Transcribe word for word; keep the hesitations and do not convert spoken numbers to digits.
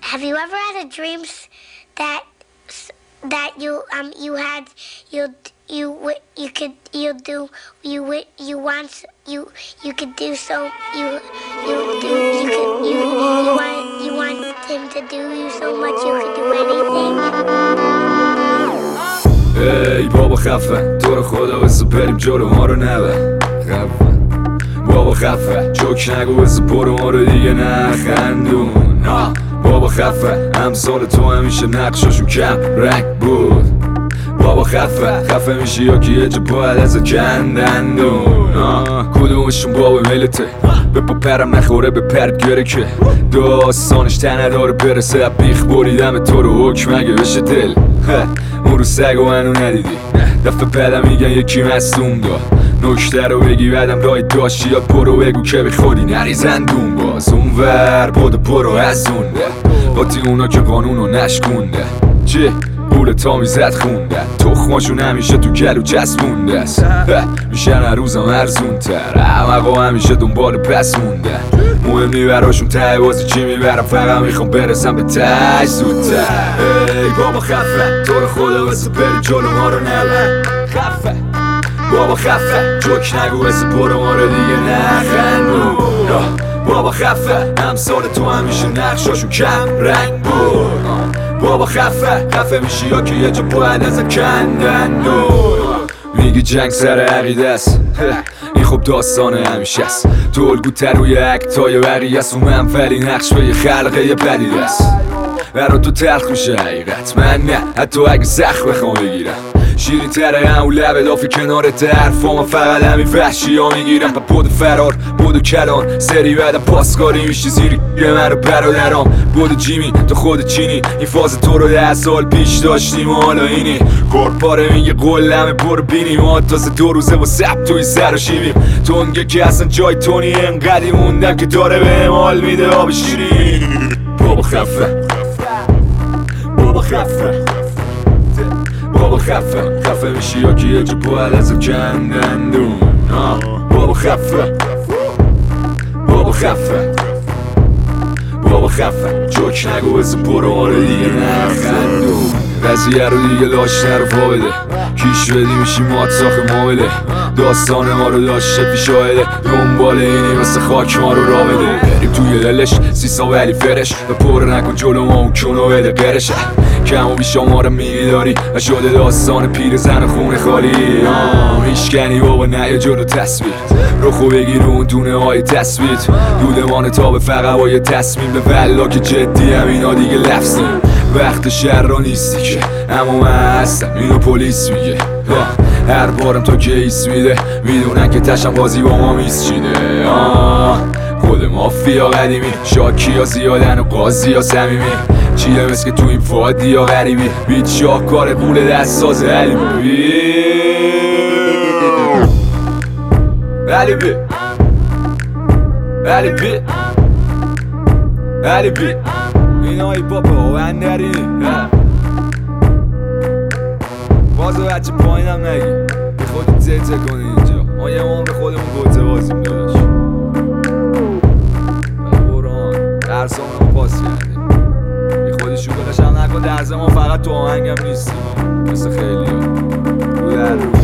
Have you ever had a dream that that you um you had you you you could you do you you want you you could do so you you do you could you you want you want him to do you so much you could do anything. ای بابا خفه تو رو خدا بسو بریم جلو ما رو نبر خفه بابا خفه جوک نگو بسو برو ما رو دیگه نخندون بابا خفه همسال تو همیشه نقشاشون کم رنگ بود بابا خفه خفه میشه یا که یه جا باید از کندندون کدومشون بابا ملته به پا پرم نخوره به پرد گره که داستانش تنه داره برسه بیخ بریدم تو رو حکم اگه بشه دل اون رو سگ و منو ندیدی دفعه بعدم میگن یکی مصدوم داد نکته رو بگی بعدم رای داشتی یا برو بگو که به خودی نریزندون باز اون ور بودو برو از اونده باتی اونا که قانونو نشکونده چه پول تا میزد خونده تخماشون همیشه تو گلو چسبونده است میشن هر روزم ارزون تر احمقا همیشه دنبال پس مونده مهم نی براشون ته بازی چی میبرم فقط میخوام برسم به ته زودتر ای بابا خفه تو رو خدا بسه بری جلو ما رو نبر خفه بابا خفه جوک نگو بسه برو ما رو دیگه نخندون بابا خفه همسال تو همیشه نقشاشون کم رنگ بود بابا خفه خفه میشی یا که یه جا باید از کندندون میگی جنگ سر عقیده است این خب داستانه همیشه است تو الگوتر روی اکتای بقیه است و منفلی نقش به یه خلقه یه پدیده است برا تو تلخ میشه حقیقت من نه حتی اگه سخت بخوام بگیرم شیرین تره هم و لبه دافی کنارت حرفا من فقط همین وحشی ها میگیرم پا بود فرار بود کلان سری بعدم پاسکاری میشی زیری من رو برادرام بود جیمی تو خود چینی این فاز تو رو ده سال پیش داشتیم و حالا اینی کارپاره میگه قلمه برو بینیم ما تازه دو روزه با سب توی سر و شیبیم تونگه که اصلا جای تونی انقدی موندم که داره به مال میده آب شیرین بابا خفه بابا خفه بابا خفه خفه میشی یا که یه جا باید از کندندون بابا خفه بابا خفه بابا خفه جوک نگو بزن برو ما رو دیگه نخندون قضیه رو دیگه لاش نرفا بده کیش بدی میشی مات ساخ ما بده داستان ما رو داشته پیش آهده دنبال اینی مثل خاک ما رو را بده بریم توی دلش سیسا ولی فرش و پر نکن جلو ما اون کنو بده قرشه کم و بیشا ما رو میداری و شده داستان پیر زن خونه خالی میشکنی بابا نه جلو تصویر رخو بگیر اون دونه های تصویر دودمان تا به فقط با یه تصمیم به ولا که جدی هم اینا دیگه لفظیم وقت شهر را نیستی که اما من هستم اینو پلیس میگه هر بارم تو کیس میده میدونن که تشم بازی با ما میسچیده خود مافیا قدیمی شاکی ها زیادن و قاضی ها سمیمی چیه مثل که تو این فادی ها غریبی بیت شاهکار قول دست ساز علیبی علیبی علیبی علیبی این های پاپا و اندرینی بازو بچه پایینم نگی به خودت زیته کنی اینجا ما یه ما به خودمون گوته بازیم داداش بران درسامون رو پاس کردیم به خودی شوگلش هم نکن درس ما فقط تو آهنگم نیستیم مثل خیلی ها